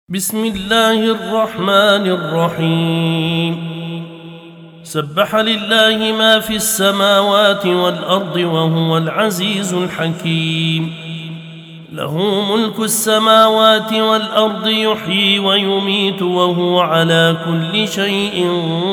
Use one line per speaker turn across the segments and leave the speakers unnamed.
بسم الله الرحمن الرحيم. سبح لله ما في السماوات والأرض وهو العزيز الحكيم. له ملك السماوات والأرض يحيي ويميت وهو على كل شيء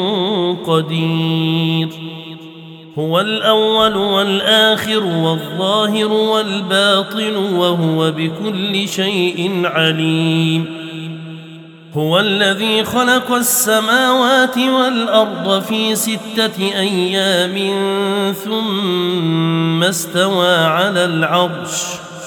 قدير. هو الأول والآخر والظاهر والباطن وهو بكل شيء عليم. هو الذي خلق السماوات والأرض في 6 أيام ثم استوى على العرش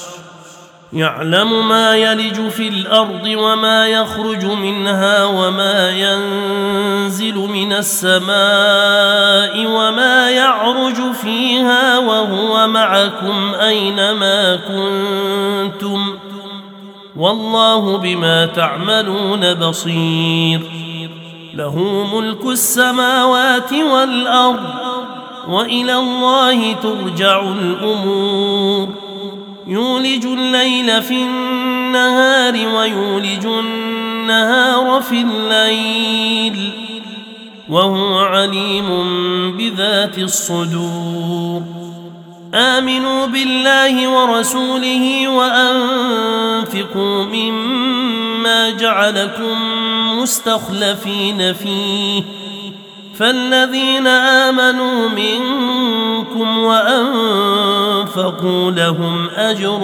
يعلم ما يلج في الأرض وما يخرج منها وما ينزل من السماء وما يعرج فيها وهو معكم أينما كنتم والله بما تعملون بصير. له ملك السماوات والأرض وإلى الله ترجع الأمور. يولج الليل في النهار ويولج النهار في الليل وهو عليم بذات الصدور. آمنوا بالله ورسوله وأنفقوا مما جعلكم مستخلفين فيه فالذين آمنوا منكم وأنفقوا لهم أجر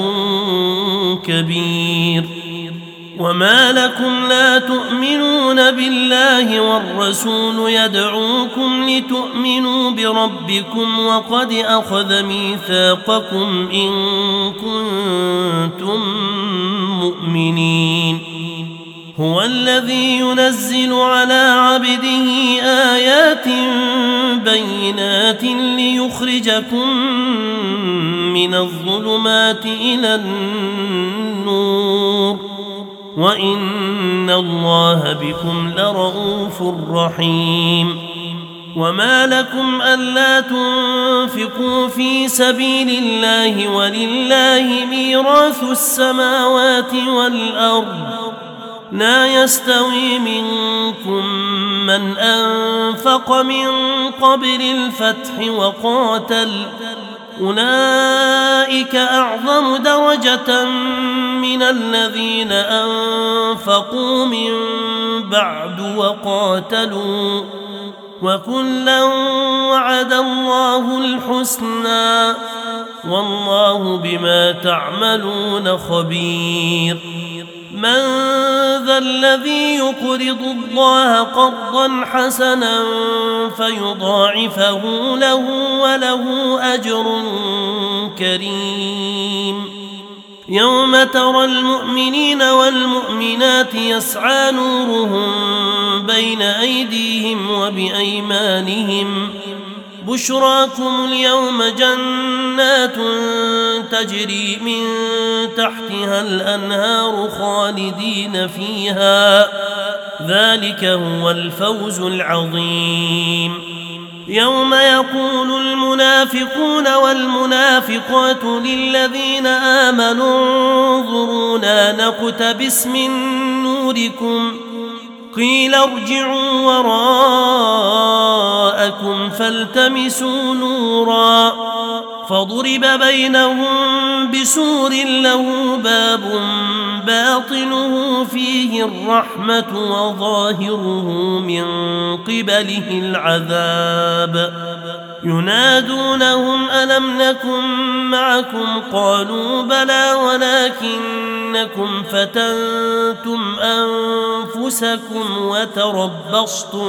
كبير. وما لكم لا تؤمنون بالله والرسول يدعوكم لتؤمنوا بربكم وقد أخذ ميثاقكم إن كنتم مؤمنين. هو الذي ينزل على عبده آيات بينات ليخرجكم من الظلمات إلى النور وإن الله بكم لرؤوف رحيم. وما لكم ألا تنفقوا في سبيل الله ولله ميراث السماوات والأرض لا يستوي منكم من أنفق من قبل الفتح وقاتل أولئك أعظم درجة من الذين أنفقوا من بعد وقاتلوا وكلا وعد الله الحسنى والله بما تعملون خبير. من ذا الذي يقرض الله قرضا حسنا فيضاعفه له وله أجر كريم. يوم ترى المؤمنين والمؤمنات يسعى نورهم بين أيديهم وبأيمانهم بشراكم اليوم جنات تجري من تحتها الأنهار خالدين فيها ذلك هو الفوز العظيم. يوم يقول المنافقون والمنافقات للذين آمنوا انظرونا نقتبس من نوركم قيل ارجعوا وراءكم فالتمسوا نورا فضرب بينهم بسور له باب باطنه فيه الرحمة وظاهره من قبله العذاب. ينادونهم ألم نكن معكم قالوا بلى ولكنكم فتنتم أنفسكم وتربصتم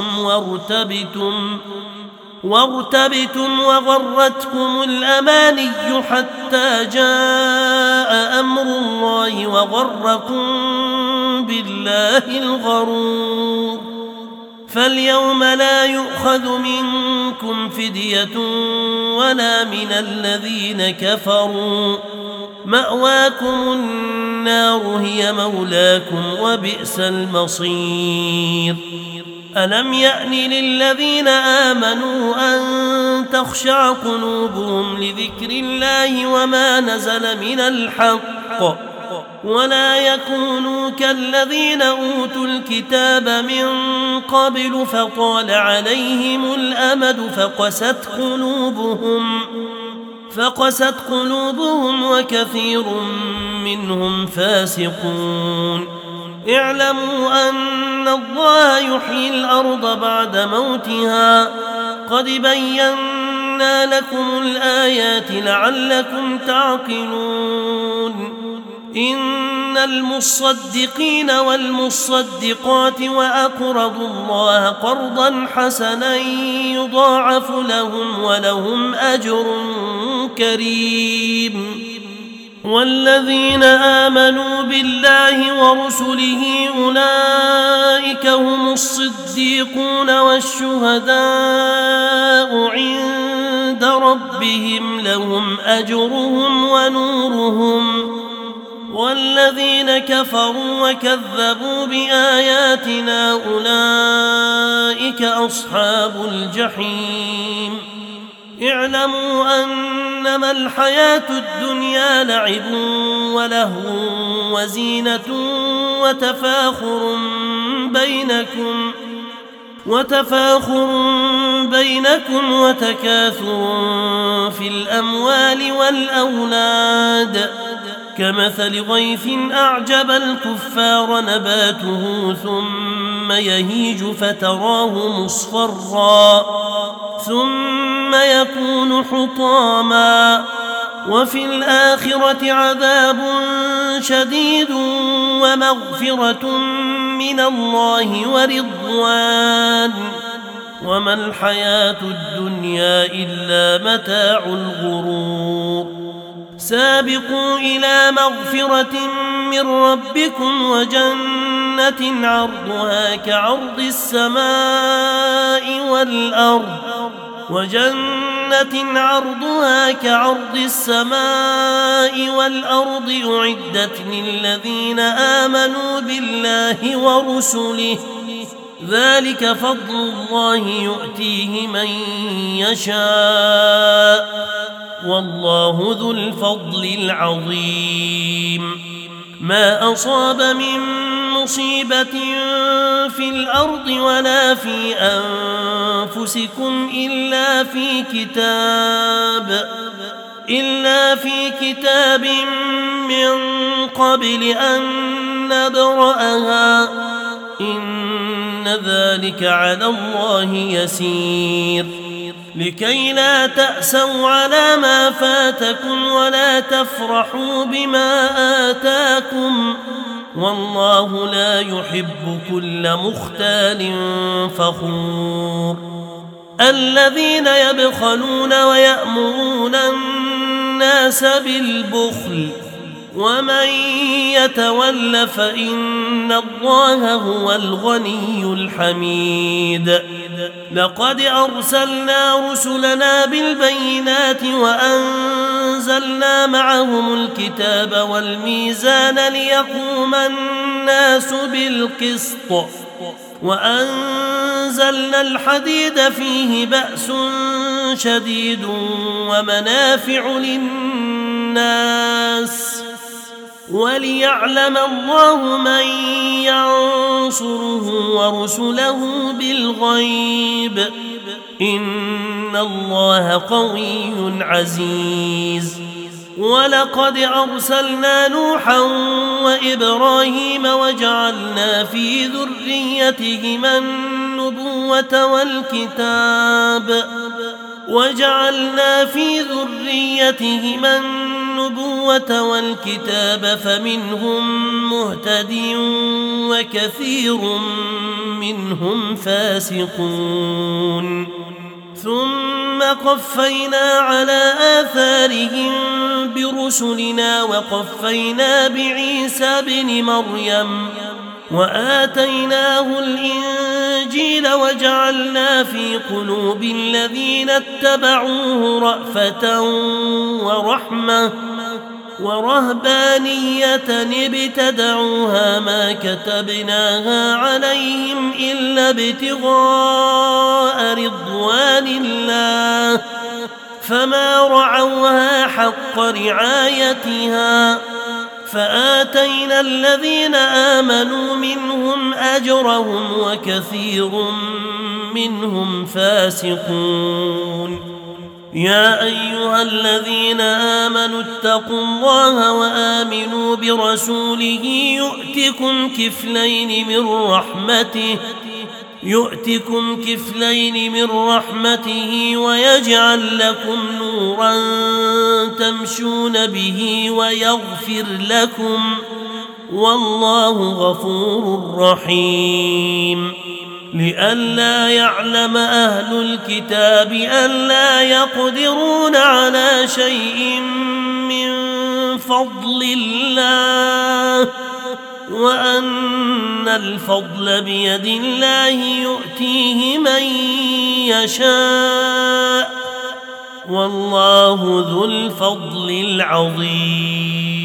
وارتبتم وغرتكم الأماني حتى جاء أمر الله وغركم بالله الغرور. فاليوم لا يؤخذ منكم فدية ولا من الذين كفروا مأواكم النار هي مولاكم وبئس المصير. ألم يأن للذين آمنوا أن تخشع قلوبهم لذكر الله وما نزل من الحق ولا يكونوا كالذين أوتوا الكتاب من قبل فطال عليهم الأمد فقست قلوبهم وكثير منهم فاسقون. اعلموا أن الله يحيي الأرض بعد موتها قد بينا لكم الآيات لعلكم تعقلون. إن المصدقين والمصدقات وأقرضوا الله قرضا حسنا يضاعف لهم ولهم أجر كريم. والذين آمنوا بالله ورسله أولئك هم الصديقون والشهداء عند ربهم لهم أجرهم ونورهم. والذين كفروا وكذبوا بآياتنا أولئك أصحاب الجحيم. اعلموا أنما الحياة الدنيا لعب ولهو وزينة وتفاخر بينكم وتكاثر في الأموال والأولاد كمثل غيث أعجب الكفار نباته ثم يهيج فتراه مصفرا ثم يكون حطاما وفي الآخرة عذاب شديد ومغفرة من الله ورضوان وما الحياة الدنيا إلا متاع الغرور. سابقوا إلى مغفرة من ربكم وجنة عرضها كعرض السماء والأرض أعدت للذين آمنوا بالله ورسله ذلك فضل الله يؤتيه من يشاء والله ذو الفضل العظيم. ما أصاب من مصيبة في الأرض ولا في أنفسكم إلا في كتاب من قبل أن نبرأها إن ذلك على الله يسير. لكي لا تأسوا على ما فاتكم ولا تفرحوا بما آتاكم والله لا يحب كل مختال فخور. الذين يبخلون ويأمرون الناس بالبخل ومن يتول فإن الله هو الغني الحميد. لقد أرسلنا رسلنا بالبينات وأنزلنا معهم الكتاب والميزان ليقوم الناس بالقسط وأنزلنا الحديد فيه بأس شديد ومنافع للناس وليعلم الله من ينصره ورسله بالغيب إن الله قوي عزيز. ولقد أرسلنا نوحا وإبراهيم وجعلنا في ذريتهما النبوة والكتاب فمنهم مهتد وكثير منهم فاسقون. ثم قفينا على آثارهم برسلنا وقفينا بعيسى بن مريم وآتيناه الإنجيل وجعلنا في قلوب الذين اتبعوه رأفة ورحمة ورهبانية ابتدعوها ما كتبناها عليهم إلا ابتغاء رضوان الله فما رعوها حق رعايتها فآتينا الذين آمنوا منهم أجرهم وكثير منهم فاسقون. يا أيها الذين آمنوا اتقوا الله وآمنوا برسوله يؤتكم كفلين من رحمته ويجعل لكم نورا تمشون به ويغفر لكم والله غفور رحيم. لئلا يعلم أهل الكتاب ألا يقدرون على شيء من فضل الله وأن الفضل بيد الله يؤتيه من يشاء والله ذو الفضل العظيم.